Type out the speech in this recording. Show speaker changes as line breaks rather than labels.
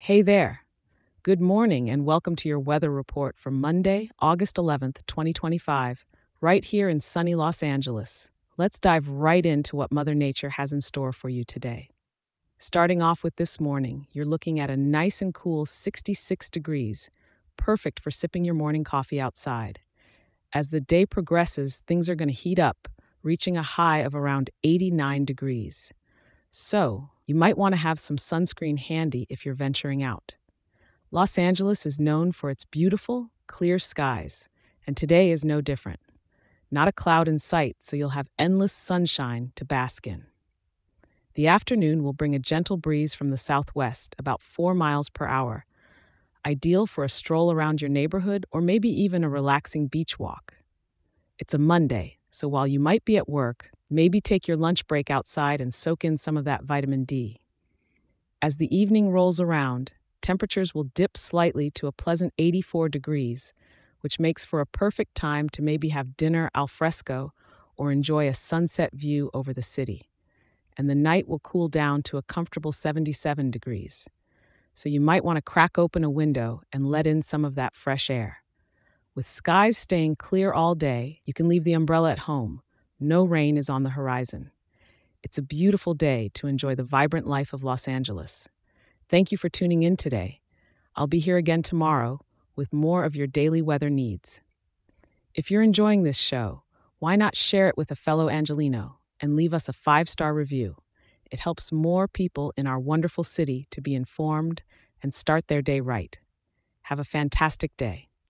Hey there. Good morning and welcome to your weather report for Monday, August 11th, 2025, right here in sunny Los Angeles. Let's dive right into what Mother Nature has in store for you today. Starting off with this morning, you're looking at a nice and cool 66 degrees, perfect for sipping your morning coffee outside. As the day progresses, things are going to heat up, reaching a high of around 89 degrees. So, you might want to have some sunscreen handy if you're venturing out. Los Angeles is known for its beautiful, clear skies, and today is no different. Not a cloud in sight, so you'll have endless sunshine to bask in. The afternoon will bring a gentle breeze from the southwest, about 4 miles per hour, ideal for a stroll around your neighborhood or maybe even a relaxing beach walk. It's a Monday, so while you might be at work, maybe take your lunch break outside and soak in some of that vitamin D. As the evening rolls around, temperatures will dip slightly to a pleasant 84 degrees, which makes for a perfect time to maybe have dinner al fresco or enjoy a sunset view over the city. And the night will cool down to a comfortable 77 degrees. So you might want to crack open a window and let in some of that fresh air. With skies staying clear all day, you can leave the umbrella at home. No rain is on the horizon. It's a beautiful day to enjoy the vibrant life of Los Angeles. Thank you for tuning in today. I'll be here again tomorrow with more of your daily weather needs. If you're enjoying this show, why not share it with a fellow Angelino and leave us a 5-star review? It helps more people in our wonderful city to be informed and start their day right. Have a fantastic day.